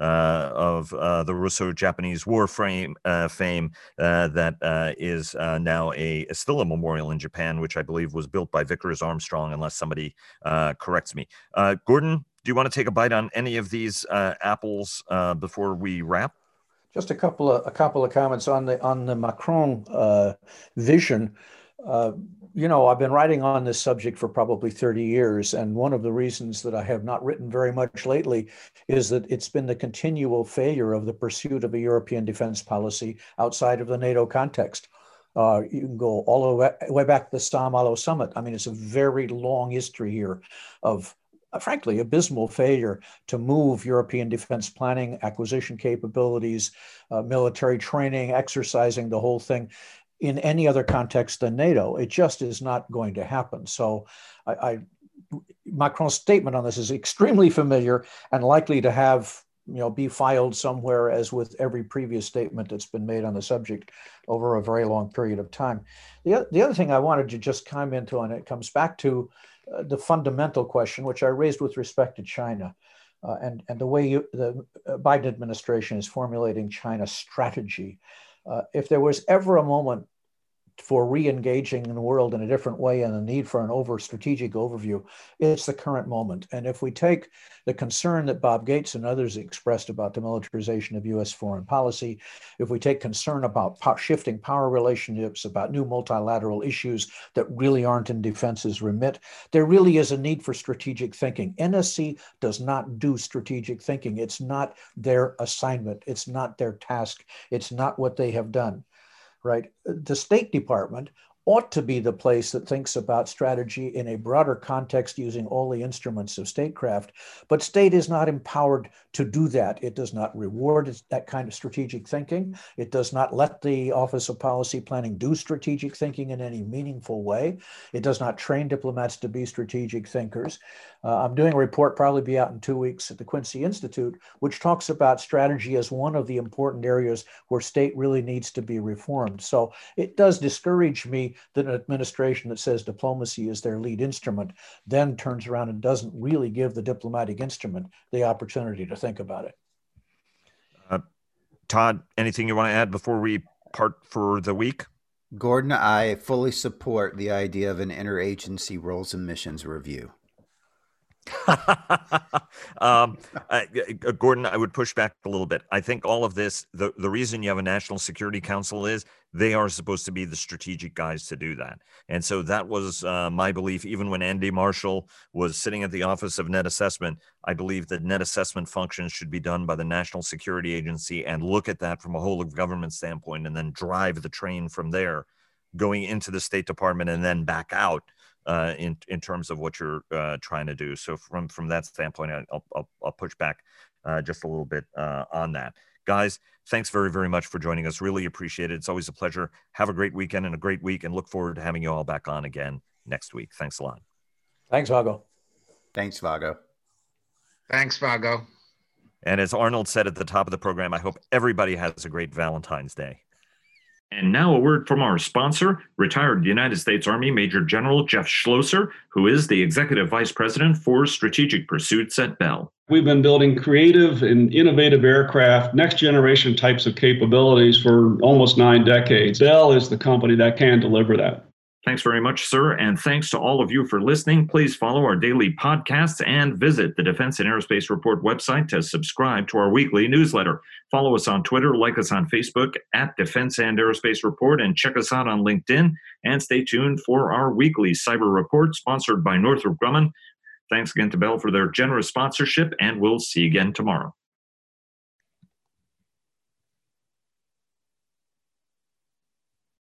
of uh, the Russo-Japanese War frame, uh, fame uh, that uh, is uh, now a still a memorial in Japan, which I believe was built by Vickers Armstrong, unless somebody uh, corrects me. Uh, Gordon, do you want to take a bite on any of these uh, apples uh, before we wrap? Just a couple of a couple of comments on the on the Macron uh, vision. Uh, you know, I've been writing on this subject for probably thirty years, and one of the reasons that I have not written very much lately is that it's been the continual failure of the pursuit of a European defense policy outside of the NATO context. Uh, you can go all the way, way back to the Saint-Malo summit. I mean, it's a very long history here of frankly, abysmal failure to move European defense planning, acquisition capabilities, uh, military training, exercising the whole thing in any other context than NATO. It just is not going to happen. So I, I Macron's statement on this is extremely familiar and likely to have, you know, be filed somewhere, as with every previous statement that's been made on the subject over a very long period of time. The, the other thing I wanted to just comment on, it comes back to Uh, the fundamental question, which I raised with respect to China, uh, and, and the way you, the Biden administration is formulating China's strategy. Uh, if there was ever a moment for re-engaging in the world in a different way and the need for an over strategic overview, it's the current moment. And if we take the concern that Bob Gates and others expressed about the militarization of U S foreign policy, if we take concern about po- shifting power relationships, about new multilateral issues that really aren't in defense's remit, there really is a need for strategic thinking. N S C does not do strategic thinking. It's not their assignment. It's not their task. It's not what they have done. Right? The State Department ought to be the place that thinks about strategy in a broader context using all the instruments of statecraft, but state is not empowered to do that. It does not reward that kind of strategic thinking. It does not let the Office of Policy Planning do strategic thinking in any meaningful way. It does not train diplomats to be strategic thinkers. Uh, I'm doing a report, probably be out in two weeks at the Quincy Institute, which talks about strategy as one of the important areas where state really needs to be reformed. So it does discourage me that an administration that says diplomacy is their lead instrument then turns around and doesn't really give the diplomatic instrument the opportunity to think about it. Uh, Todd, anything you want to add before we part for the week? Gordon, I fully support the idea of an interagency roles and missions review. um, uh, Gordon, I would push back a little bit. I think all of this, the, the reason you have a National Security Council is they are supposed to be the strategic guys to do that. And so that was uh, my belief. Even when Andy Marshall was sitting at the Office of Net Assessment, I believe that net assessment functions should be done by the National Security Agency and look at that from a whole of government standpoint and then drive the train from there, going into the State Department and then back out. Uh, in in terms of what you're uh, trying to do. So from from that standpoint, I'll I'll, I'll push back uh, just a little bit uh, on that. Guys, thanks very, very much for joining us. Really appreciate it. It's always a pleasure. Have a great weekend and a great week, and look forward to having you all back on again next week. Thanks a lot. Thanks, Vago. Thanks, Vago. Thanks, Vago. And as Arnold said at the top of the program, I hope everybody has a great Valentine's Day. And now a word from our sponsor, retired United States Army Major General Jeff Schlosser, who is the Executive Vice President for Strategic Pursuits at Bell. We've been building creative and innovative aircraft, next generation types of capabilities for almost nine decades. Bell is the company that can deliver that. Thanks very much, sir. And thanks to all of you for listening. Please follow our daily podcasts and visit the Defense and Aerospace Report website to subscribe to our weekly newsletter. Follow us on Twitter, like us on Facebook at Defense and Aerospace Report, and check us out on LinkedIn. And stay tuned for our weekly cyber report sponsored by Northrop Grumman. Thanks again to Bell for their generous sponsorship, and we'll see you again tomorrow.